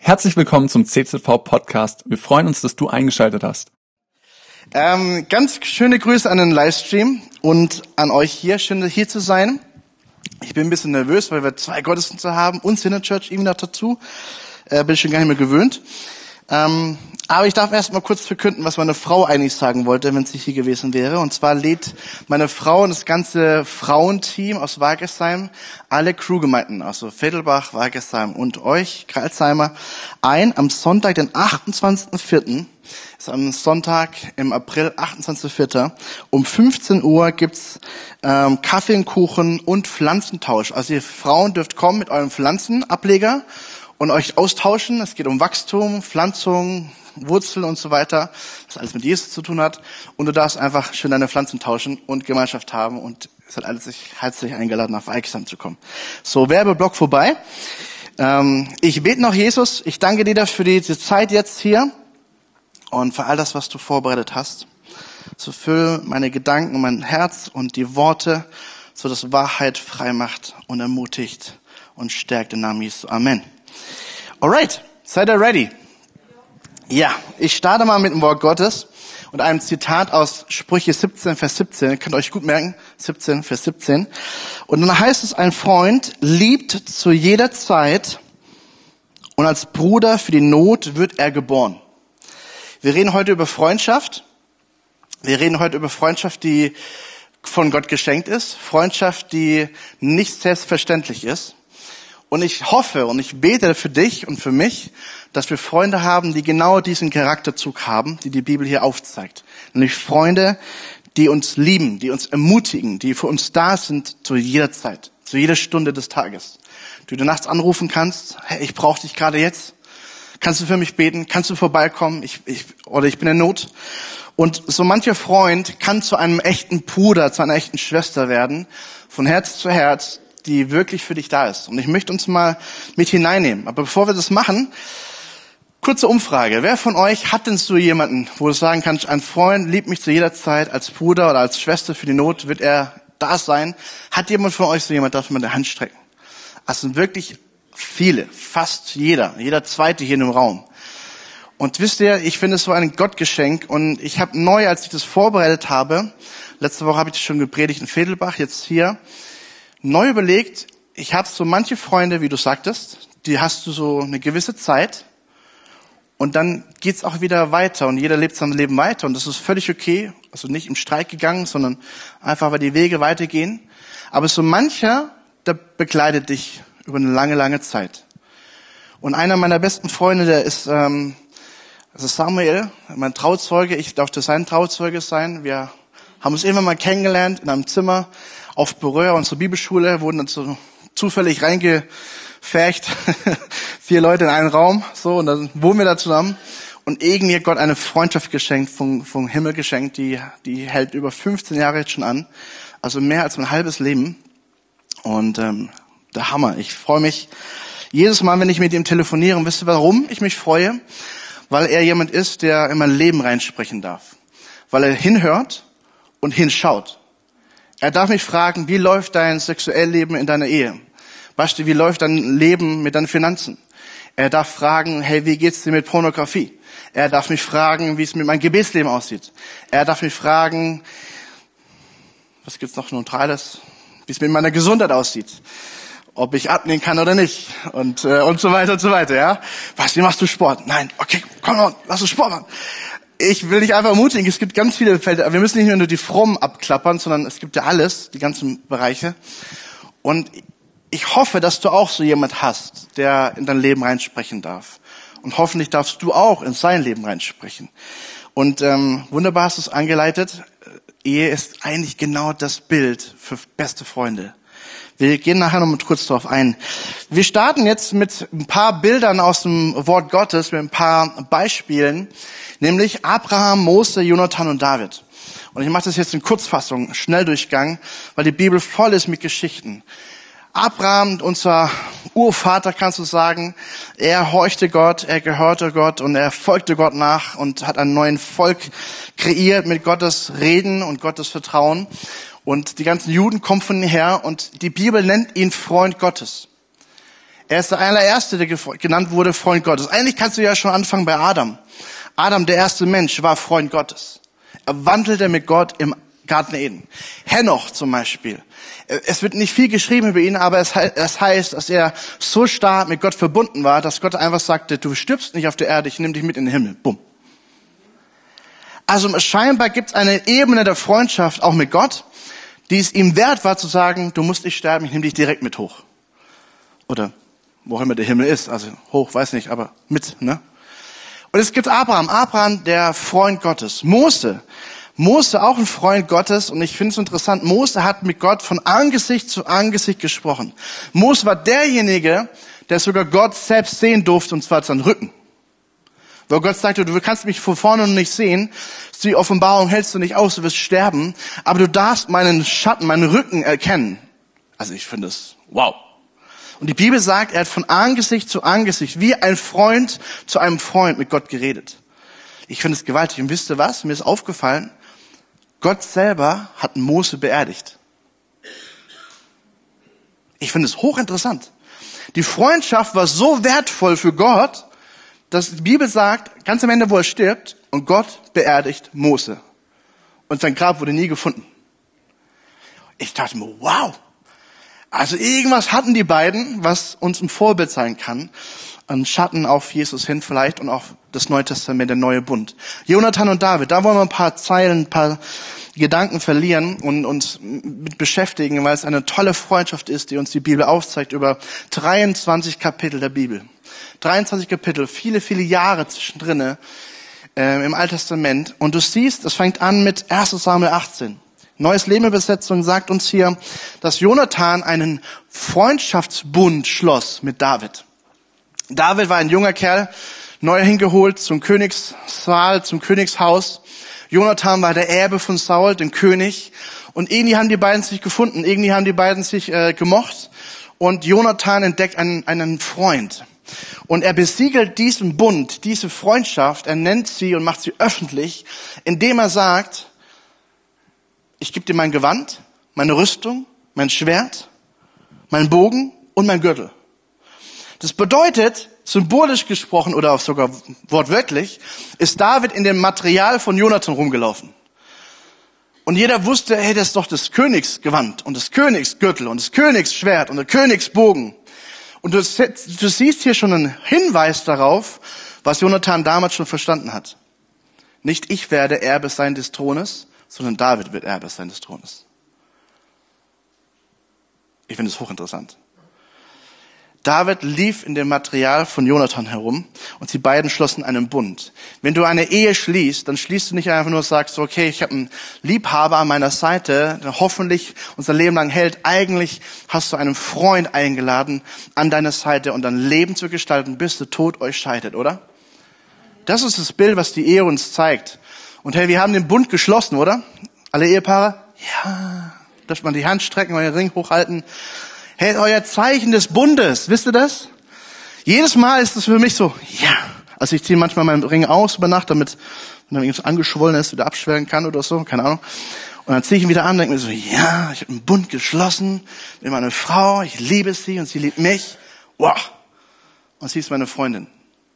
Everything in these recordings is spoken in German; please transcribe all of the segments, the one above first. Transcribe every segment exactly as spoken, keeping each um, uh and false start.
Herzlich willkommen zum C Z V-Podcast. Wir freuen uns, dass du eingeschaltet hast. Ähm, ganz schöne Grüße an den Livestream und an euch hier. Schön, hier zu sein. Ich bin ein bisschen nervös, weil wir zwei Gottesdienste haben und Sinner Church irgendwie noch dazu. Äh, bin ich schon gar nicht mehr gewöhnt. Ähm, aber ich darf erst mal kurz verkünden, was meine Frau eigentlich sagen wollte, wenn sie hier gewesen wäre. Und zwar lädt meine Frau und das ganze Frauenteam aus Wagesheim, alle Crewgemeinden, also Vettelbach, Wagesheim und euch, Kreilsheimer, ein am Sonntag, den achtundzwanzigsten vierten ist am Sonntag im April, achtundzwanzigsten vierten um fünfzehn Uhr gibt's ähm, Kaffee und Kuchen und Pflanzentausch. Also ihr Frauen dürft kommen mit eurem Pflanzenableger und euch austauschen. Es geht um Wachstum, Pflanzung, Wurzeln und so weiter, was alles mit Jesus zu tun hat. Und du darfst einfach schön deine Pflanzen tauschen und Gemeinschaft haben. Und es hat alles sich herzlich eingeladen, nach Wagesheim zu kommen. So, Werbeblock vorbei. Ähm, ich bete noch, Jesus, ich danke dir dafür die, die Zeit jetzt hier und für all das, was du vorbereitet hast. So füll meine Gedanken, mein Herz und die Worte, so dass Wahrheit frei macht und ermutigt und stärkt im Namen Jesu. Amen. Alright, seid ihr ready? Ja, ich starte mal mit dem Wort Gottes und einem Zitat aus Sprüche siebzehn, Vers siebzehn. Ihr könnt euch gut merken, siebzehn, Vers siebzehn. Und dann heißt es, ein Freund liebt zu jeder Zeit und als Bruder für die Not wird er geboren. Wir reden heute über Freundschaft. Wir reden heute über Freundschaft, die von Gott geschenkt ist. Freundschaft, die nicht selbstverständlich ist. Und ich hoffe und ich bete für dich und für mich, dass wir Freunde haben, die genau diesen Charakterzug haben, die die Bibel hier aufzeigt. Nämlich Freunde, die uns lieben, die uns ermutigen, die für uns da sind zu jeder Zeit, zu jeder Stunde des Tages. Die du nachts anrufen kannst, hey, ich brauche dich gerade jetzt. Kannst du für mich beten? Kannst du vorbeikommen? Ich, ich, oder ich bin in Not. Und so mancher Freund kann zu einem echten Bruder, zu einer echten Schwester werden, von Herz zu Herz, die wirklich für dich da ist. Und ich möchte uns mal mit hineinnehmen. Aber bevor wir das machen, kurze Umfrage. Wer von euch hat denn so jemanden, wo du sagen kannst, ein Freund liebt mich zu jeder Zeit als Bruder oder als Schwester für die Not, wird er da sein? Hat jemand von euch so jemand, darf man die Hand strecken? Das sind wirklich viele, fast jeder, jeder Zweite hier in dem Raum. Und wisst ihr, ich finde es so ein Gottgeschenk und ich habe neu, als ich das vorbereitet habe, letzte Woche habe ich das schon gepredigt in Vettelbach, jetzt hier, neu überlegt, ich habe so manche Freunde, wie du sagtest, die hast du so eine gewisse Zeit und dann geht's auch wieder weiter und jeder lebt sein Leben weiter und das ist völlig okay, also nicht im Streik gegangen, sondern einfach, weil die Wege weitergehen. Aber so mancher, der begleitet dich über eine lange, lange Zeit. Und einer meiner besten Freunde, der ist, ähm, das ist Samuel, mein Trauzeuge, ich durfte sein Trauzeuge sein. Wir haben uns irgendwann mal kennengelernt in einem Zimmer auf Berührer, unsere Bibelschule, wurden dann so zufällig reingefercht, vier Leute in einen Raum, so, und dann wohnen wir da zusammen. Und irgendwie hat Gott eine Freundschaft geschenkt, vom, vom Himmel geschenkt, die, die hält über fünfzehn Jahre jetzt schon an. Also mehr als mein halbes Leben. Und, ähm, der Hammer. Ich freue mich jedes Mal, wenn ich mit ihm telefoniere. Und wisst ihr, warum ich mich freue? Weil er jemand ist, der in mein Leben reinsprechen darf. Weil er hinhört und hinschaut. Er darf mich fragen, wie läuft dein Sexuelleben in deiner Ehe? Basti, wie läuft dein Leben mit deinen Finanzen? Er darf fragen, hey, wie geht's dir mit Pornografie? Er darf mich fragen, wie es mit meinem Gebetsleben aussieht. Er darf mich fragen, was gibt's noch Neutrales? Wie es mit meiner Gesundheit aussieht. Ob ich abnehmen kann oder nicht. Und, äh, und so weiter und so weiter, ja. Basti, machst du Sport? Nein. Okay, komm on, lass uns Sport machen. Ich will dich einfach ermutigen, es gibt ganz viele Felder, wir müssen nicht nur die Frommen abklappern, sondern es gibt ja alles, die ganzen Bereiche. Und ich hoffe, dass du auch so jemand hast, der in dein Leben reinsprechen darf. Und hoffentlich darfst du auch in sein Leben reinsprechen. Und ähm, wunderbar hast du es angeleitet. Ehe ist eigentlich genau das Bild für beste Freunde. Wir gehen nachher noch mal kurz darauf ein. Wir starten jetzt mit ein paar Bildern aus dem Wort Gottes, mit ein paar Beispielen, nämlich Abraham, Mose, Jonathan und David. Und ich mache das jetzt in Kurzfassung, Schnelldurchgang, weil die Bibel voll ist mit Geschichten. Abraham, unser Urvater, kannst du sagen, er horchte Gott, er gehörte Gott und er folgte Gott nach und hat einen neuen Volk kreiert mit Gottes Reden und Gottes Vertrauen. Und die ganzen Juden kommen von ihm her und die Bibel nennt ihn Freund Gottes. Er ist der allererste, der genannt wurde Freund Gottes. Eigentlich kannst du ja schon anfangen bei Adam. Adam, der erste Mensch, war Freund Gottes. Er wandelte mit Gott im Garten Eden. Henoch zum Beispiel. Es wird nicht viel geschrieben über ihn, aber es heißt, dass er so stark mit Gott verbunden war, dass Gott einfach sagte, du stirbst nicht auf der Erde, ich nehme dich mit in den Himmel. Bumm. Also scheinbar gibt es eine Ebene der Freundschaft auch mit Gott, die es ihm wert war zu sagen, du musst nicht sterben, ich nehme dich direkt mit hoch. Oder wo auch immer der Himmel ist, also hoch, weiß nicht, aber mit, ne? Und es gibt Abraham, Abraham, der Freund Gottes. Mose, Mose auch ein Freund Gottes, und ich finde es interessant, Mose hat mit Gott von Angesicht zu Angesicht gesprochen. Mose war derjenige, der sogar Gott selbst sehen durfte, und zwar seinen Rücken. Weil Gott sagte, du kannst mich von vorne noch nicht sehen, die Offenbarung hältst du nicht aus, du wirst sterben, aber du darfst meinen Schatten, meinen Rücken erkennen. Also ich finde es wow. Und die Bibel sagt, er hat von Angesicht zu Angesicht, wie ein Freund zu einem Freund mit Gott geredet. Ich finde es gewaltig. Und wisst ihr was? Mir ist aufgefallen, Gott selber hat Mose beerdigt. Ich finde es hochinteressant. Die Freundschaft war so wertvoll für Gott, dass die Bibel sagt, ganz am Ende, wo er stirbt, und Gott beerdigt Mose. Und sein Grab wurde nie gefunden. Ich dachte mir, wow. Also irgendwas hatten die beiden, was uns ein Vorbild sein kann. Ein Schatten auf Jesus hin vielleicht und auf das Neue Testament, der neue Bund. Jonathan und David, da wollen wir ein paar Zeilen, ein paar Gedanken verlieren und uns mit beschäftigen, weil es eine tolle Freundschaft ist, die uns die Bibel aufzeigt über dreiundzwanzig Kapitel der Bibel. dreiundzwanzig Kapitel, viele, viele Jahre zwischendrin äh, im Alten Testament. Und du siehst, es fängt an mit erster Samuel achtzehn. Neues Leben Übersetzung sagt uns hier, dass Jonathan einen Freundschaftsbund schloss mit David. David war ein junger Kerl, neu hingeholt zum Königssaal, zum Königshaus. Jonathan war der Erbe von Saul, dem König. Und irgendwie haben die beiden sich gefunden, irgendwie haben die beiden sich äh, gemocht. Und Jonathan entdeckt einen, einen Freund. Und er besiegelt diesen Bund, diese Freundschaft, er nennt sie und macht sie öffentlich, indem er sagt, ich gebe dir mein Gewand, meine Rüstung, mein Schwert, mein Bogen und mein Gürtel. Das bedeutet, symbolisch gesprochen oder auch sogar wortwörtlich, ist David in dem Material von Jonathan rumgelaufen. Und jeder wusste, hey, das ist doch das Königsgewand und das Königsgürtel und das Königsschwert und der Königsbogen. Und du, du siehst hier schon einen Hinweis darauf, was Jonathan damals schon verstanden hat. Nicht ich werde Erbe sein des Thrones, sondern David wird Erbe sein des Thrones. Ich finde es hochinteressant. David lief in dem Material von Jonathan herum und sie beiden schlossen einen Bund. Wenn du eine Ehe schließt, dann schließt du nicht einfach nur, sagst, okay, ich habe einen Liebhaber an meiner Seite, der hoffentlich unser Leben lang hält. Eigentlich hast du einen Freund eingeladen an deine Seite und dein Leben zu gestalten, bis der Tod euch scheidet, oder? Das ist das Bild, was die Ehe uns zeigt. Und hey, wir haben den Bund geschlossen, oder? Alle Ehepaare? Ja. Darf man die Hand strecken, euren Ring hochhalten? Hey, euer Zeichen des Bundes, wisst ihr das? Jedes Mal ist es für mich so, ja. Also ich ziehe manchmal meinen Ring aus über Nacht, damit, wenn er irgendwas angeschwollen ist, wieder abschwellen kann oder so, keine Ahnung. Und dann ziehe ich ihn wieder an und denke mir so, ja, ich habe einen Bund geschlossen mit meiner Frau, ich liebe sie und sie liebt mich. Wow. Und sie ist meine Freundin.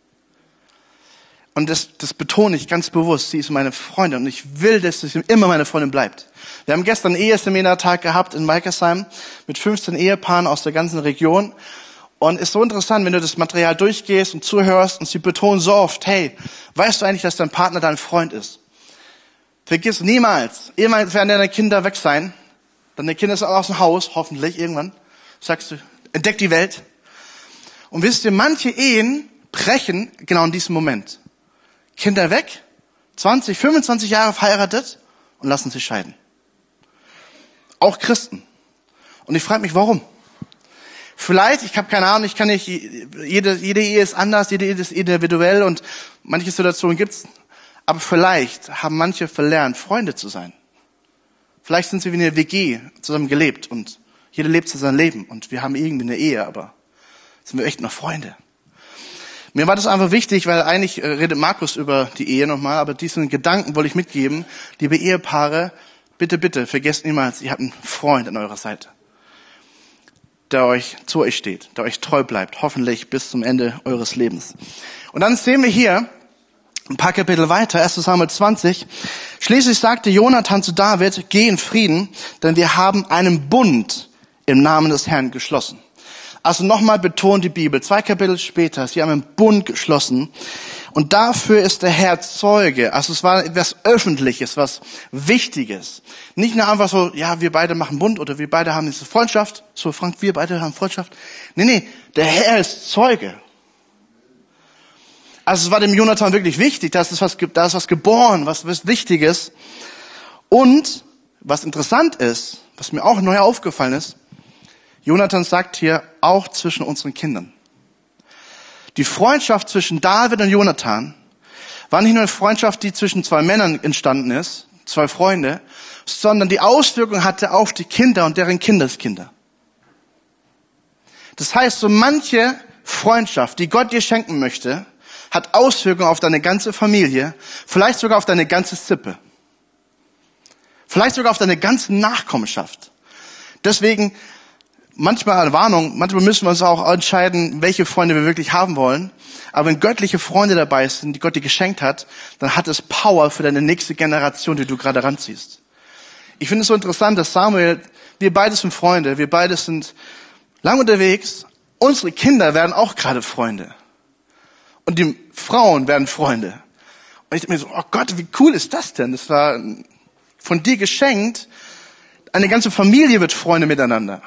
Und das, das betone ich ganz bewusst, sie ist meine Freundin und ich will, dass sie immer meine Freundin bleibt. Wir haben gestern einen Eheseminartag gehabt in Weikersheim mit fünfzehn Ehepaaren aus der ganzen Region. Und es ist so interessant, wenn du das Material durchgehst und zuhörst und sie betonen so oft, hey, weißt du eigentlich, dass dein Partner dein Freund ist? Vergiss niemals, irgendwann werden deine Kinder weg sein, deine Kinder sind aus dem Haus, hoffentlich irgendwann, sagst du, entdeck die Welt. Und wisst ihr, manche Ehen brechen genau in diesem Moment. Kinder weg, zwanzig, fünfundzwanzig Jahre verheiratet und lassen sich scheiden. Auch Christen. Und ich frage mich, warum? Vielleicht, ich habe keine Ahnung, ich kann nicht, jede, jede Ehe ist anders, jede Ehe ist individuell und manche Situationen gibt's. Aber vielleicht haben manche verlernt, Freunde zu sein. Vielleicht sind sie wie eine W G zusammen gelebt und jeder lebt zu seinem Leben und wir haben irgendwie eine Ehe, aber sind wir echt noch Freunde. Mir war das einfach wichtig, weil eigentlich redet Markus über die Ehe nochmal, aber diesen Gedanken wollte ich mitgeben. Liebe Ehepaare, bitte, bitte, vergesst niemals, ihr habt einen Freund an eurer Seite. der euch zu euch steht, der euch treu bleibt, hoffentlich bis zum Ende eures Lebens. Und dann sehen wir hier ein paar Kapitel weiter, erstes Samuel zwanzig. Schließlich sagte Jonathan zu David, geh in Frieden, denn wir haben einen Bund im Namen des Herrn geschlossen. Also nochmal betont die Bibel, zwei Kapitel später, sie haben einen Bund geschlossen. Und dafür ist der Herr Zeuge. Also es war etwas Öffentliches, was Wichtiges. Nicht nur einfach so, ja, wir beide machen Bund oder wir beide haben diese Freundschaft. So, Frank, wir beide haben Freundschaft. Nee, nee, der Herr ist Zeuge. Also es war dem Jonathan wirklich wichtig, da ist was, da ist was geboren, was, was Wichtiges. Und was interessant ist, was mir auch neu aufgefallen ist, Jonathan sagt hier, auch zwischen unseren Kindern. Die Freundschaft zwischen David und Jonathan war nicht nur eine Freundschaft, die zwischen zwei Männern entstanden ist, zwei Freunde, sondern die Auswirkung hatte auf die Kinder und deren Kindeskinder. Das heißt, so manche Freundschaft, die Gott dir schenken möchte, hat Auswirkungen auf deine ganze Familie, vielleicht sogar auf deine ganze Sippe. Vielleicht sogar auf deine ganze Nachkommenschaft. Deswegen manchmal eine Warnung, manchmal müssen wir uns auch entscheiden, welche Freunde wir wirklich haben wollen. Aber wenn göttliche Freunde dabei sind, die Gott dir geschenkt hat, dann hat es Power für deine nächste Generation, die du gerade ranziehst. Ich finde es so interessant, dass Samuel, wir beide sind Freunde, wir beide sind lang unterwegs, unsere Kinder werden auch gerade Freunde. Und die Frauen werden Freunde. Und ich denke mir so, oh Gott, wie cool ist das denn? Das war von dir geschenkt. Eine ganze Familie wird Freunde miteinander.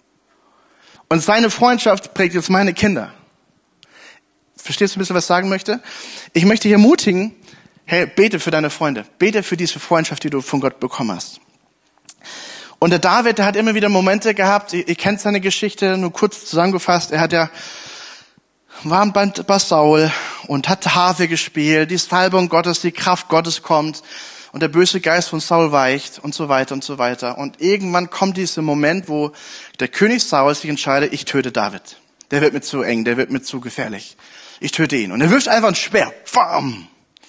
Und seine Freundschaft prägt jetzt meine Kinder. Verstehst du ein bisschen, was ich sagen möchte? Ich möchte dich ermutigen, hey, bete für deine Freunde. Bete für diese Freundschaft, die du von Gott bekommen hast. Und der David, der hat immer wieder Momente gehabt, ihr, ihr kennt seine Geschichte, nur kurz zusammengefasst. Er hat ja, war bei, bei Saul und hat Harfe gespielt, die Salbung Gottes, die Kraft Gottes kommt. Und der böse Geist von Saul weicht und so weiter und so weiter. Und irgendwann kommt dieser Moment, wo der König Saul sich entscheidet, ich töte David. Der wird mir zu eng, der wird mir zu gefährlich. Ich töte ihn. Und er wirft einfach ein Speer. Bam!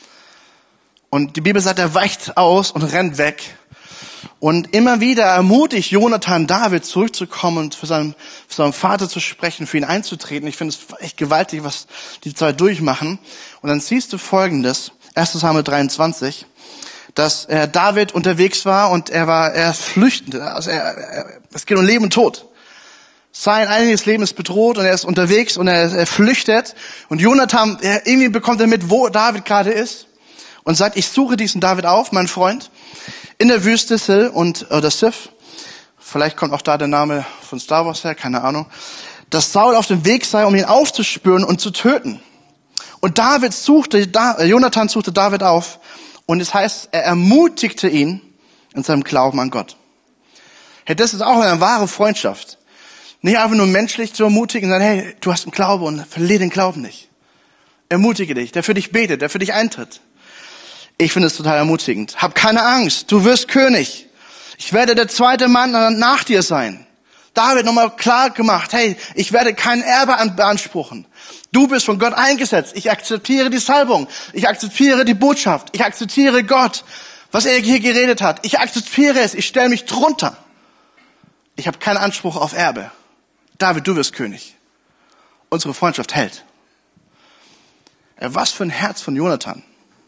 Und die Bibel sagt, er weicht aus und rennt weg. Und immer wieder ermutigt Jonathan David zurückzukommen und für seinen, für seinen Vater zu sprechen, für ihn einzutreten. Ich finde es echt gewaltig, was die zwei durchmachen. Und dann siehst du Folgendes, erstes Samuel dreiundzwanzig. Dass er David unterwegs war und er war, er ist flüchtend. Also er, er, es geht um Leben und Tod. Sein eigenes Leben ist bedroht und er ist unterwegs und er, er flüchtet. Und Jonathan, er, irgendwie bekommt er mit, wo David gerade ist und sagt, ich suche diesen David auf, mein Freund, in der Wüste Sil und oder Sif. Vielleicht kommt auch da der Name von Star Wars her, keine Ahnung. Dass Saul auf dem Weg sei, um ihn aufzuspüren und zu töten. Und David suchte, da, Jonathan suchte David auf. Und es heißt, er ermutigte ihn in seinem Glauben an Gott. Hey, das ist auch eine wahre Freundschaft. Nicht einfach nur menschlich zu ermutigen, sondern hey, du hast einen Glauben und verlier den Glauben nicht. Ermutige dich, der für dich betet, der für dich eintritt. Ich finde es total ermutigend. Hab keine Angst, du wirst König. Ich werde der zweite Mann nach dir sein. David nochmal klar gemacht, hey, ich werde kein Erbe beanspruchen. Du bist von Gott eingesetzt. Ich akzeptiere die Salbung. Ich akzeptiere die Botschaft. Ich akzeptiere Gott, was er hier geredet hat. Ich akzeptiere es. Ich stelle mich drunter. Ich habe keinen Anspruch auf Erbe. David, du wirst König. Unsere Freundschaft hält. Was für ein Herz von Jonathan.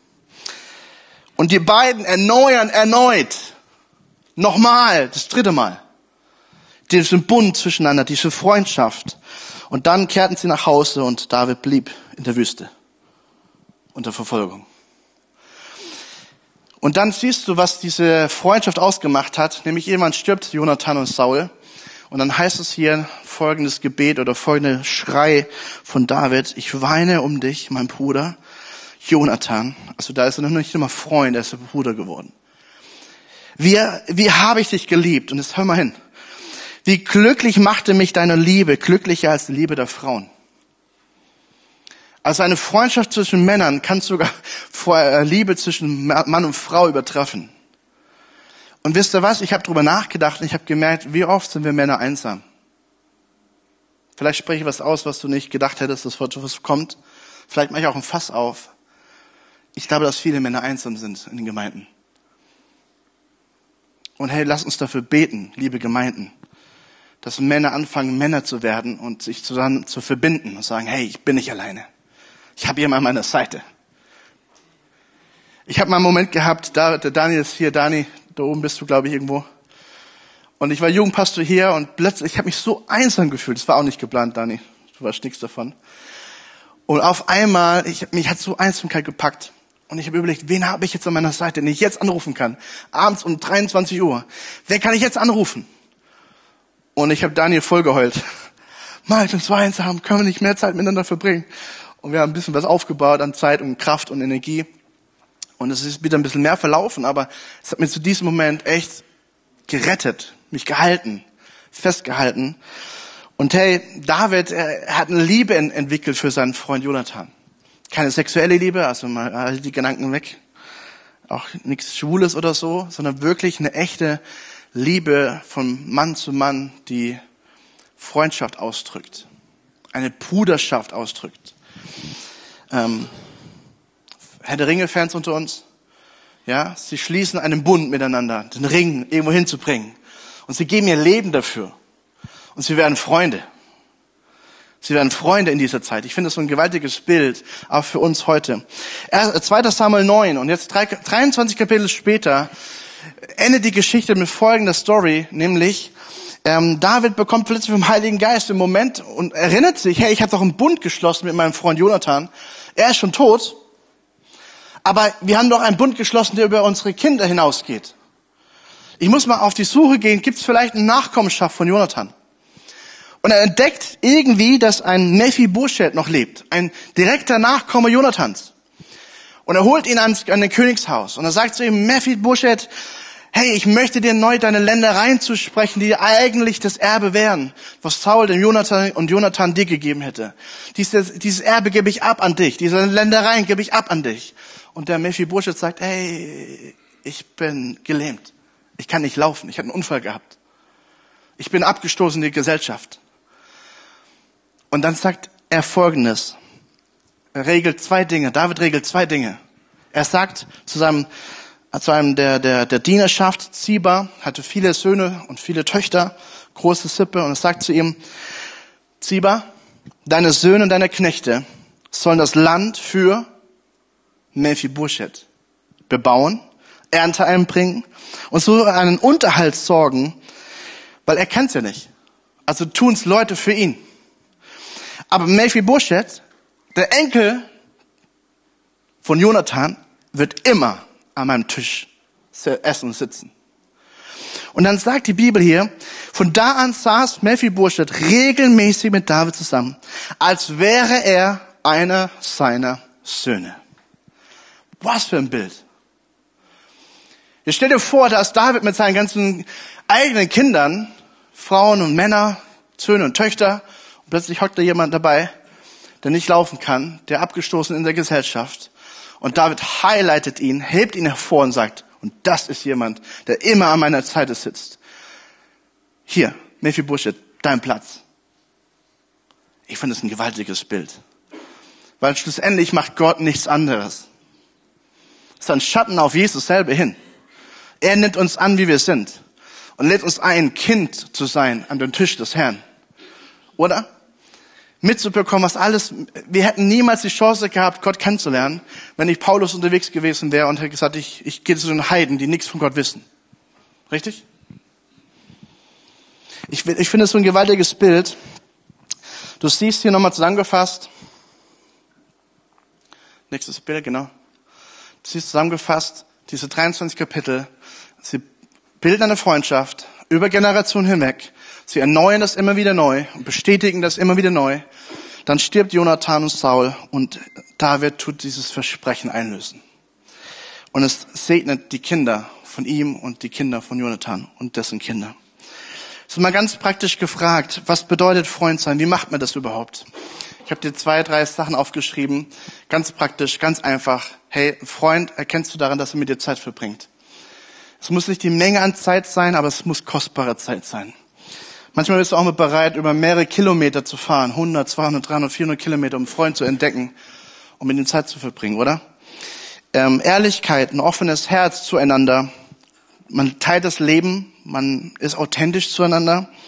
Und die beiden erneuern erneut. Nochmal, das dritte Mal. Diesen Bund zwischeneinander, diese Freundschaft. Und dann kehrten sie nach Hause und David blieb in der Wüste unter Verfolgung. Und dann siehst du, was diese Freundschaft ausgemacht hat. Nämlich jemand stirbt, Jonathan und Saul. Und dann heißt es hier folgendes Gebet oder folgende Schrei von David. Ich weine um dich, mein Bruder Jonathan. Also da ist er noch nicht immer Freund, er ist Bruder geworden. Wie, wie habe ich dich geliebt? Und jetzt hör mal hin. Wie glücklich machte mich deine Liebe, glücklicher als die Liebe der Frauen. Also eine Freundschaft zwischen Männern kann sogar Liebe zwischen Mann und Frau übertreffen. Und wisst ihr was? Ich habe drüber nachgedacht und ich habe gemerkt, wie oft sind wir Männer einsam. Vielleicht spreche ich was aus, was du nicht gedacht hättest, das was kommt. Vielleicht mache ich auch ein Fass auf. Ich glaube, dass viele Männer einsam sind in den Gemeinden. Und hey, lass uns dafür beten, liebe Gemeinden, dass Männer anfangen, Männer zu werden und sich zusammen zu verbinden und sagen, hey, ich bin nicht alleine. Ich habe jemanden an meiner Seite. Ich habe mal einen Moment gehabt, da, der Daniel ist hier, Dani, da oben bist du, glaube ich, irgendwo. Und ich war Jugendpastor hier und plötzlich, ich habe mich so einsam gefühlt. Das war auch nicht geplant, Dani. Du weißt nichts davon. Und auf einmal, ich, mich hat so Einsamkeit gepackt. Und ich habe überlegt, wen habe ich jetzt an meiner Seite, den ich jetzt anrufen kann? Abends um dreiundzwanzig Uhr. Wer kann ich jetzt anrufen? Und ich habe Daniel vollgeheult. Mann, ich bin so einsam, können wir nicht mehr Zeit miteinander verbringen? Und wir haben ein bisschen was aufgebaut an Zeit und Kraft und Energie. Und es ist wieder ein bisschen mehr verlaufen, aber es hat mir zu diesem Moment echt gerettet, mich gehalten, festgehalten. Und hey, David, er hat eine Liebe entwickelt für seinen Freund Jonathan. Keine sexuelle Liebe, also mal all die Gedanken weg. Auch nichts Schwules oder so, sondern wirklich eine echte Liebe von Mann zu Mann, die Freundschaft ausdrückt. Eine Bruderschaft ausdrückt. Ähm, Herr der Ringe-Fans unter uns, ja, sie schließen einen Bund miteinander, den Ring irgendwo hinzubringen. Und sie geben ihr Leben dafür. Und sie werden Freunde. Sie werden Freunde in dieser Zeit. Ich finde das so ein gewaltiges Bild, auch für uns heute. zweiter Samuel neun und jetzt dreiundzwanzig Kapitel später endet die Geschichte mit folgender Story, nämlich ähm, David bekommt plötzlich vom Heiligen Geist im Moment und erinnert sich, hey, ich habe doch einen Bund geschlossen mit meinem Freund Jonathan. Er ist schon tot. Aber wir haben doch einen Bund geschlossen, der über unsere Kinder hinausgeht. Ich muss mal auf die Suche gehen, gibt es vielleicht eine Nachkommenschaft von Jonathan? Und er entdeckt irgendwie, dass ein Mephibosheth noch lebt, ein direkter Nachkomme Jonathans. Und er holt ihn ans, an den Königshaus und er sagt zu ihm, Mephibosheth, hey, ich möchte dir neu deine Ländereien zusprechen, die eigentlich das Erbe wären, was Saul dem Jonathan und Jonathan dir gegeben hätte. Dieses, dieses Erbe gebe ich ab an dich, diese Ländereien gebe ich ab an dich. Und der Mephibosheth sagt, hey, ich bin gelähmt. Ich kann nicht laufen. Ich habe einen Unfall gehabt. Ich bin abgestoßen in die Gesellschaft. Und dann sagt er Folgendes. Er regelt zwei Dinge. David regelt zwei Dinge. Er sagt zu seinem, zu einem der, der, der Dienerschaft, Ziba, hatte viele Söhne und viele Töchter, große Sippe. Und er sagt zu ihm, Ziba, deine Söhne und deine Knechte sollen das Land für Mephibosheth bebauen, Ernte einbringen und so einen Unterhalt sorgen, weil er kennt's ja nicht. Also tun's Leute für ihn. Aber Mephibosheth, der Enkel von Jonathan, wird immer an meinem Tisch essen und sitzen. Und dann sagt die Bibel hier, von da an saß Mephibosheth regelmäßig mit David zusammen, als wäre er einer seiner Söhne. Was für ein Bild. Jetzt stell dir vor, da ist David mit seinen ganzen eigenen Kindern, Frauen und Männer, Söhne und Töchter, und plötzlich hockt da jemand dabei, der nicht laufen kann, der abgestoßen in der Gesellschaft. Und David highlightet ihn, hebt ihn hervor und sagt, und das ist jemand, der immer an meiner Seite sitzt. Hier, Mephibosheth, dein Platz. Ich finde es ein gewaltiges Bild. Weil schlussendlich macht Gott nichts anderes. Es ist ein Schatten auf Jesus selber hin. Er nimmt uns an, wie wir sind. Und lädt uns ein, Kind zu sein an dem Tisch des Herrn. Oder? Mitzubekommen, was alles, wir hätten niemals die Chance gehabt, Gott kennenzulernen, wenn nicht Paulus unterwegs gewesen wäre und hätte gesagt, ich, ich gehe zu den Heiden, die nichts von Gott wissen. Richtig? Ich, ich finde es so ein gewaltiges Bild. Du siehst hier nochmal zusammengefasst. Nächstes Bild, genau. Du siehst zusammengefasst, diese dreiundzwanzig Kapitel, sie bilden eine Freundschaft über Generationen hinweg. Sie erneuern das immer wieder neu und bestätigen das immer wieder neu. Dann stirbt Jonathan und Saul und David tut dieses Versprechen einlösen. Und es segnet die Kinder von ihm und die Kinder von Jonathan und dessen Kinder. So mal ganz praktisch gefragt, was bedeutet Freund sein? Wie macht man das überhaupt? Ich habe dir zwei, drei Sachen aufgeschrieben. Ganz praktisch, ganz einfach. Hey, Freund erkennst du daran, dass er mit dir Zeit verbringt. Es muss nicht die Menge an Zeit sein, aber es muss kostbare Zeit sein. Manchmal bist du auch mal bereit, über mehrere Kilometer zu fahren. hundert, zweihundert, dreihundert, vierhundert Kilometer, um einen Freund zu entdecken, um mit ihm Zeit zu verbringen, oder? Ähm, Ehrlichkeit, ein offenes Herz zueinander. Man teilt das Leben, man ist authentisch zueinander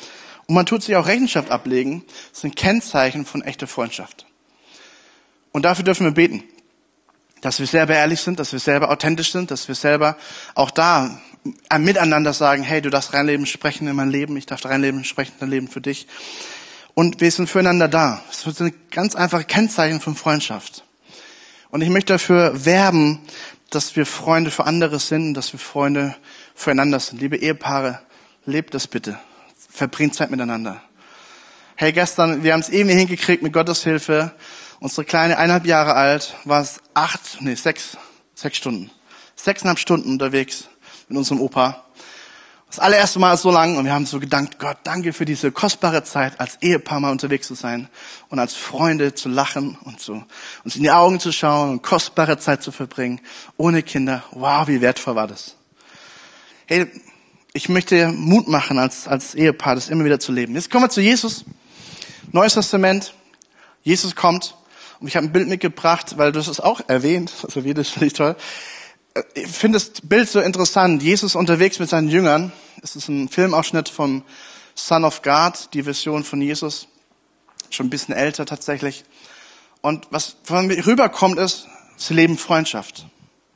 Und man tut sich auch Rechenschaft ablegen. Das sind Kennzeichen von echter Freundschaft. Und dafür dürfen wir beten. Dass wir selber ehrlich sind, dass wir selber authentisch sind, dass wir selber auch da miteinander sagen, hey, du darfst dein Leben sprechen in mein Leben, ich darf dein Leben sprechen, dein Leben für dich. Und wir sind füreinander da. Das sind ganz einfache Kennzeichen von Freundschaft. Und ich möchte dafür werben, dass wir Freunde für andere sind, dass wir Freunde füreinander sind. Liebe Ehepaare, lebt das bitte. Verbringt Zeit miteinander. Hey, gestern, wir haben es irgendwie hingekriegt mit Gottes Hilfe. Unsere Kleine, eineinhalb Jahre alt, war es acht, nee, sechs, sechs Stunden. Sechseinhalb Stunden unterwegs mit unserem Opa. Das allererste Mal so lang und wir haben so gedankt, Gott, danke für diese kostbare Zeit, als Ehepaar mal unterwegs zu sein und als Freunde zu lachen und so, uns in die Augen zu schauen und kostbare Zeit zu verbringen, ohne Kinder. Wow, wie wertvoll war das. Hey, ich möchte Mut machen, als, als Ehepaar, das immer wieder zu leben. Jetzt kommen wir zu Jesus. Neues Testament. Jesus kommt. Und ich habe ein Bild mitgebracht, weil du es auch erwähnt. Also wie, das finde ich toll. Ich finde das Bild so interessant. Jesus unterwegs mit seinen Jüngern. Es ist ein Filmausschnitt vom Son of God, die Version von Jesus. Schon ein bisschen älter tatsächlich. Und was von mir rüberkommt ist, sie leben Freundschaft.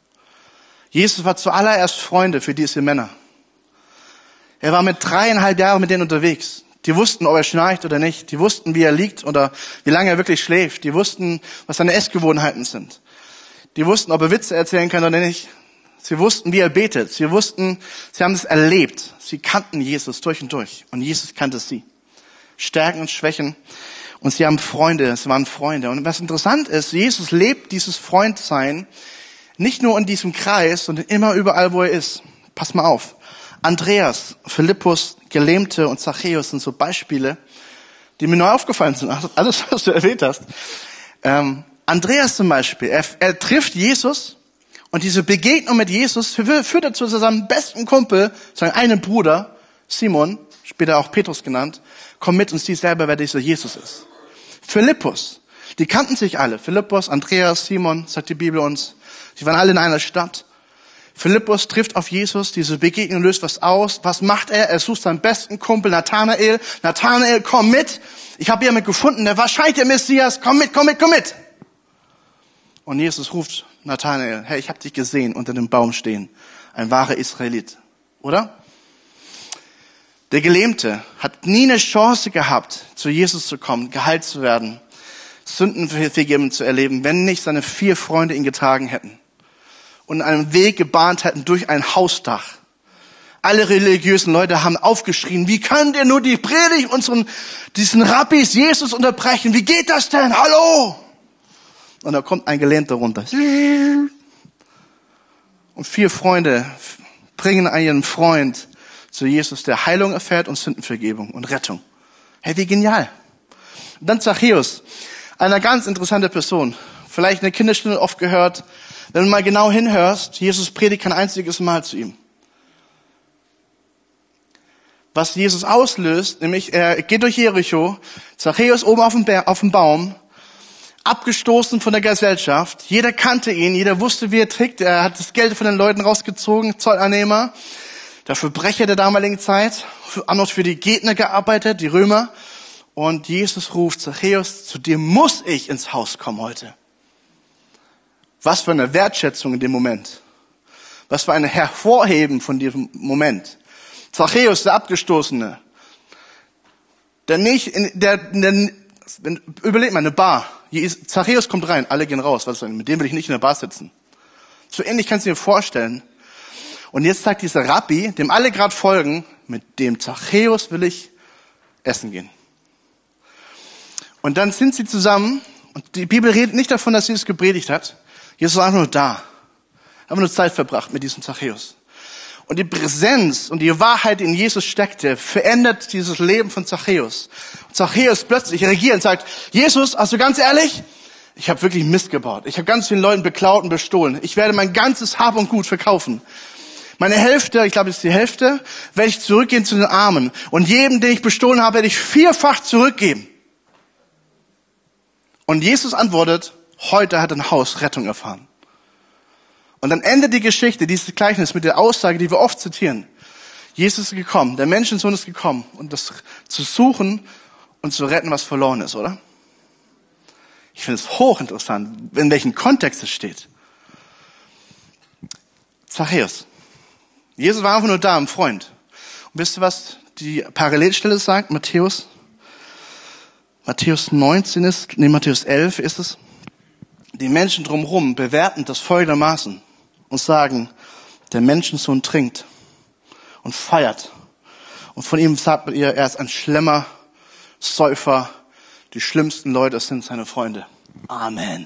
Jesus war zuallererst Freunde für diese Männer. Er war mit dreieinhalb Jahren mit denen unterwegs. Die wussten, ob er schnarcht oder nicht. Die wussten, wie er liegt oder wie lange er wirklich schläft. Die wussten, was seine Essgewohnheiten sind. Die wussten, ob er Witze erzählen kann oder nicht. Sie wussten, wie er betet. Sie wussten, sie haben es erlebt. Sie kannten Jesus durch und durch. Und Jesus kannte sie. Stärken und Schwächen. Und sie haben Freunde. Es waren Freunde. Und was interessant ist, Jesus lebt dieses Freundsein nicht nur in diesem Kreis, sondern immer überall, wo er ist. Pass mal auf. Andreas, Philippus, Gelähmte und Zachäus sind so Beispiele, die mir neu aufgefallen sind. Alles, was du erwähnt hast. Ähm, Andreas zum Beispiel, er, er trifft Jesus und diese Begegnung mit Jesus führt dazu, dass er seinem besten Kumpel, seinen einen Bruder, Simon, später auch Petrus genannt, kommt mit und sieht selber, wer dieser Jesus ist. Philippus, die kannten sich alle. Philippus, Andreas, Simon, sagt die Bibel uns. Die waren alle in einer Stadt. Philippus trifft auf Jesus, diese Begegnung löst was aus. Was macht er? Er sucht seinen besten Kumpel Nathanael. Nathanael, komm mit. Ich habe jemanden gefunden, der wahrscheinlich der Messias. Komm mit, komm mit, komm mit. Und Jesus ruft Nathanael, hey, ich habe dich gesehen, unter dem Baum stehen. Ein wahrer Israelit. Oder? Der Gelähmte hat nie eine Chance gehabt, zu Jesus zu kommen, geheilt zu werden, Sündenvergebung zu erleben, wenn nicht seine vier Freunde ihn getragen hätten und einen Weg gebahnt hätten durch ein Hausdach. Alle religiösen Leute haben aufgeschrien, wie könnt ihr nur die Predigt unseren, diesen Rabbis Jesus unterbrechen? Wie geht das denn? Hallo! Und da kommt ein Gelähmter runter. Und vier Freunde bringen einen Freund zu Jesus, der Heilung erfährt und Sündenvergebung und Rettung. Hey, wie genial. Und dann Zachäus, eine ganz interessante Person. Vielleicht in der Kinderstunde oft gehört. Wenn du mal genau hinhörst, Jesus predigt kein einziges Mal zu ihm. Was Jesus auslöst, nämlich er geht durch Jericho, Zachäus oben auf dem, Berg, auf dem Baum, abgestoßen von der Gesellschaft. Jeder kannte ihn, jeder wusste, wie er tickt. Er hat das Geld von den Leuten rausgezogen, Zollannehmer, der Verbrecher der damaligen Zeit, auch noch für die Gegner gearbeitet, die Römer. Und Jesus ruft, Zachäus, zu dir muss ich ins Haus kommen heute. Was für eine Wertschätzung in dem Moment. Was für ein Hervorheben von diesem Moment. Zachäus, der Abgestoßene, der nicht, in der, der überleg mal, eine Bar. Zachäus kommt rein, alle gehen raus. Was, mit dem will ich nicht in der Bar sitzen. So ähnlich kannst du dir vorstellen. Und jetzt sagt dieser Rabbi, dem alle gerade folgen, mit dem Zachäus will ich essen gehen. Und dann sind sie zusammen, und die Bibel redet nicht davon, dass Jesus gepredigt hat. Jesus war einfach nur da. Einfach nur Zeit verbracht mit diesem Zachäus. Und die Präsenz und die Wahrheit, die in Jesus steckte, verändert dieses Leben von Zachäus. Und Zachäus plötzlich reagiert und sagt, Jesus, also ganz ehrlich, ich habe wirklich Mist gebaut. Ich habe ganz vielen Leuten beklaut und bestohlen. Ich werde mein ganzes Hab und Gut verkaufen. Meine Hälfte, ich glaube, es ist die Hälfte, werde ich zurückgehen zu den Armen. Und jedem, den ich bestohlen habe, werde ich vierfach zurückgeben. Und Jesus antwortet, heute hat ein Haus Rettung erfahren. Und dann endet die Geschichte, dieses Gleichnis mit der Aussage, die wir oft zitieren. Jesus ist gekommen, der Menschensohn ist gekommen, um das zu suchen und zu retten, was verloren ist, oder? Ich finde es hochinteressant, in welchem Kontext es steht. Zachäus. Jesus war einfach nur da, ein Freund. Und wisst ihr, was die Parallelstelle sagt? Matthäus. Matthäus neunzehn ist, nee, Matthäus elf ist es. Die Menschen drumherum bewerten das folgendermaßen und sagen, der Menschensohn trinkt und feiert. Und von ihm sagt ihr, er ist ein Schlemmer, Säufer, die schlimmsten Leute sind seine Freunde. Amen.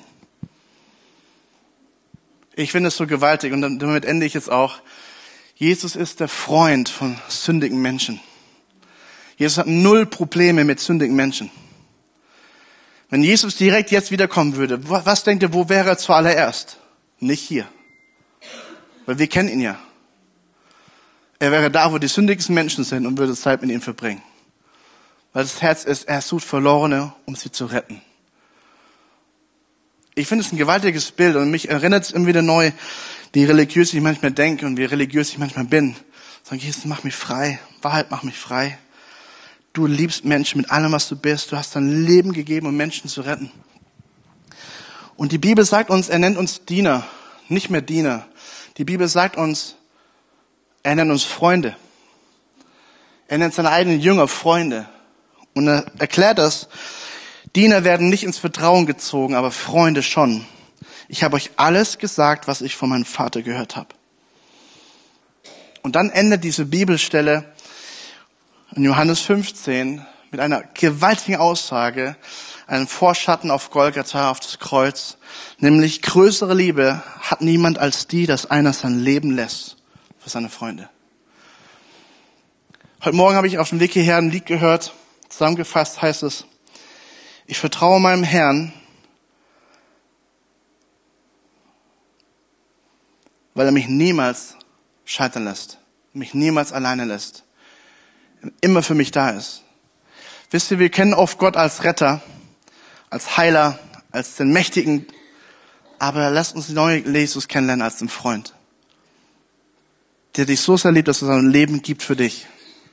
Ich finde es so gewaltig und damit ende ich jetzt auch. Jesus ist der Freund von sündigen Menschen. Jesus hat null Probleme mit sündigen Menschen. Wenn Jesus direkt jetzt wiederkommen würde, was denkt ihr, wo wäre er zuallererst? Nicht hier. Weil wir kennen ihn ja. Er wäre da, wo die sündigsten Menschen sind und würde Zeit mit ihnen verbringen. Weil das Herz ist, er sucht Verlorene, um sie zu retten. Ich finde es ein gewaltiges Bild und mich erinnert es immer wieder neu, wie religiös ich manchmal denke und wie religiös ich manchmal bin. Sagen, Jesus, mach mich frei. Wahrheit, mach mich frei. Du liebst Menschen mit allem, was du bist. Du hast dein Leben gegeben, um Menschen zu retten. Und die Bibel sagt uns, er nennt uns Diener, nicht mehr Diener. Die Bibel sagt uns, er nennt uns Freunde. Er nennt seine eigenen Jünger Freunde. Und er erklärt das, Diener werden nicht ins Vertrauen gezogen, aber Freunde schon. Ich habe euch alles gesagt, was ich von meinem Vater gehört habe. Und dann endet diese Bibelstelle in Johannes fünfzehn mit einer gewaltigen Aussage, einem Vorschatten auf Golgatha, auf das Kreuz, nämlich größere Liebe hat niemand als die, dass einer sein Leben lässt für seine Freunde. Heute Morgen habe ich auf dem Weg hierher ein Lied gehört. Zusammengefasst heißt es, ich vertraue meinem Herrn, weil er mich niemals scheitern lässt, mich niemals alleine lässt, immer für mich da ist. Wisst ihr, wir kennen oft Gott als Retter, als Heiler, als den Mächtigen, aber lasst uns den neuen Jesus kennenlernen als den Freund, der dich so sehr liebt, dass er sein Leben gibt für dich.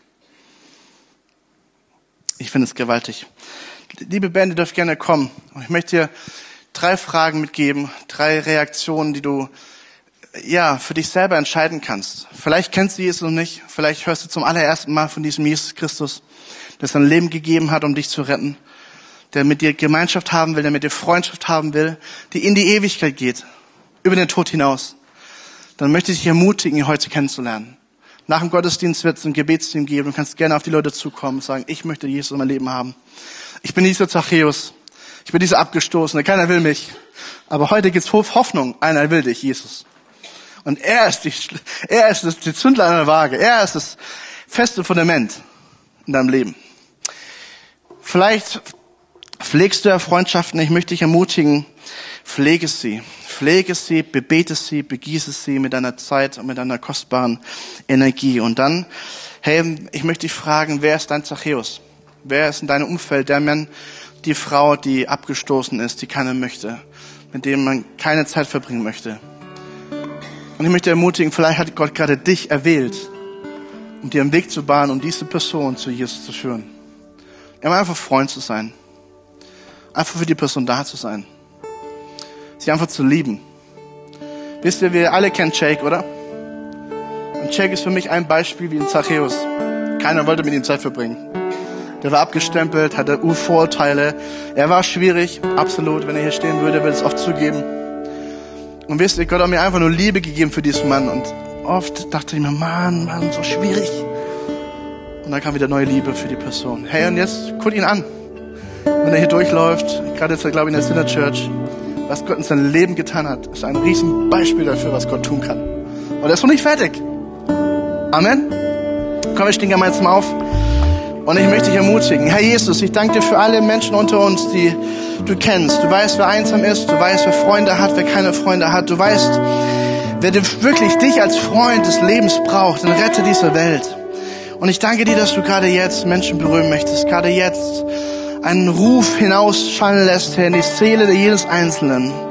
Ich finde es gewaltig. Liebe Band, ihr dürft gerne kommen. Und ich möchte dir drei Fragen mitgeben, drei Reaktionen, die du ja für dich selber entscheiden kannst. Vielleicht kennst du Jesus noch nicht, vielleicht hörst du zum allerersten Mal von diesem Jesus Christus, der sein Leben gegeben hat, um dich zu retten, der mit dir Gemeinschaft haben will, der mit dir Freundschaft haben will, die in die Ewigkeit geht, über den Tod hinaus. Dann möchte ich dich ermutigen, ihn heute kennenzulernen. Nach dem Gottesdienst wird es ein Gebetsteam geben. Du kannst gerne auf die Leute zukommen und sagen, ich möchte Jesus in mein Leben haben. Ich bin dieser Zachäus. Ich bin dieser Abgestoßene. Keiner will mich. Aber heute gibt's Hoffnung. Einer will dich, Jesus. Und er ist die, er ist das, die Zündler an der Waage. Er ist das feste Fundament in deinem Leben. Vielleicht pflegst du ja Freundschaften. Ich möchte dich ermutigen, pflege sie. Pflege sie, bebete sie, begieße sie mit deiner Zeit und mit deiner kostbaren Energie. Und dann, hey, ich möchte dich fragen, wer ist dein Zachäus? Wer ist in deinem Umfeld der Mann, die Frau, die abgestoßen ist, die keiner möchte, mit dem man keine Zeit verbringen möchte? Und ich möchte ermutigen, vielleicht hat Gott gerade dich erwählt, um dir einen Weg zu bahnen, um diese Person zu Jesus zu führen. Immer einfach Freund zu sein. Einfach für die Person da zu sein. Sie einfach zu lieben. Wisst ihr, wir alle kennen Jake, oder? Und Jake ist für mich ein Beispiel wie ein Zachäus. Keiner wollte mit ihm Zeit verbringen. Der war abgestempelt, hatte Urvorurteile. Er war schwierig, absolut. Wenn er hier stehen würde, würde es oft zugeben. Und wisst ihr, Gott hat mir einfach nur Liebe gegeben für diesen Mann. Und oft dachte ich mir, Mann, Mann, so schwierig. Und dann kam wieder neue Liebe für die Person. Hey, und jetzt guck ihn an. Wenn er hier durchläuft, gerade jetzt, glaube ich, in der Sinner Church, was Gott in seinem Leben getan hat, ist ein riesen Beispiel dafür, was Gott tun kann. Und er ist noch nicht fertig. Amen. Komm, wir stehen gemeinsam auf. Und ich möchte dich ermutigen. Herr Jesus, ich danke dir für alle Menschen unter uns, die du kennst. Du weißt, wer einsam ist. Du weißt, wer Freunde hat, wer keine Freunde hat. Du weißt, wer wirklich dich als Freund des Lebens braucht, den Retter dieser Welt. Und ich danke dir, dass du gerade jetzt Menschen berühren möchtest. Gerade jetzt einen Ruf hinausschallen lässt, Herr, in die Seele jedes Einzelnen.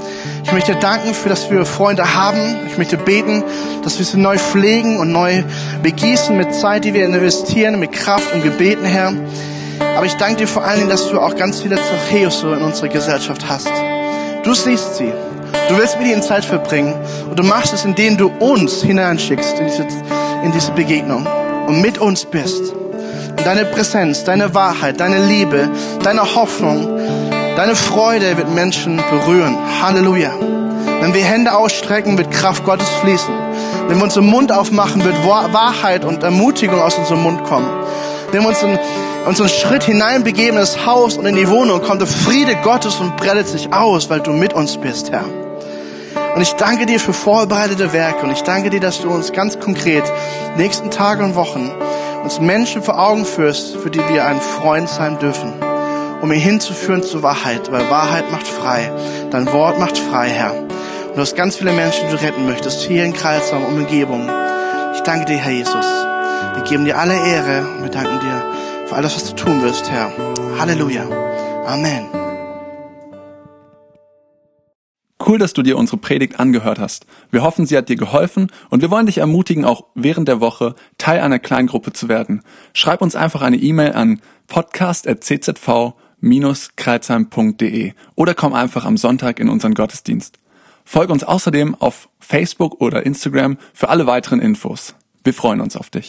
Ich möchte danken für, dass wir Freunde haben. Ich möchte beten, dass wir sie neu pflegen und neu begießen mit Zeit, die wir investieren, mit Kraft und Gebeten, Herr. Aber ich danke dir vor allen Dingen, dass du auch ganz viele Zachäus so in unserer Gesellschaft hast. Du siehst sie. Du willst mit ihnen Zeit verbringen. Und du machst es, indem du uns hineinschickst in diese, in diese Begegnung und mit uns bist. Und deine Präsenz, deine Wahrheit, deine Liebe, deine Hoffnung, deine Freude wird Menschen berühren. Halleluja. Wenn wir Hände ausstrecken, wird Kraft Gottes fließen. Wenn wir unseren Mund aufmachen, wird Wahrheit und Ermutigung aus unserem Mund kommen. Wenn wir uns in unseren Schritt hineinbegeben in das Haus und in die Wohnung, kommt der Friede Gottes und breitet sich aus, weil du mit uns bist, Herr. Und ich danke dir für vorbereitete Werke und ich danke dir, dass du uns ganz konkret nächsten Tage und Wochen uns Menschen vor Augen führst, für die wir ein Freund sein dürfen, um ihn hinzuführen zur Wahrheit, weil Wahrheit macht frei, dein Wort macht frei, Herr. Und du hast ganz viele Menschen, die du retten möchtest, hier in Kreilsheim und Umgebung. Ich danke dir, Herr Jesus. Wir geben dir alle Ehre und wir danken dir für alles, was du tun wirst, Herr. Halleluja. Amen. Cool, dass du dir unsere Predigt angehört hast. Wir hoffen, sie hat dir geholfen und wir wollen dich ermutigen, auch während der Woche Teil einer Kleingruppe zu werden. Schreib uns einfach eine E-Mail an podcast at c z v dash kreilsheim punkt d e oder komm einfach am Sonntag in unseren Gottesdienst. Folge uns außerdem auf Facebook oder Instagram für alle weiteren Infos. Wir freuen uns auf dich.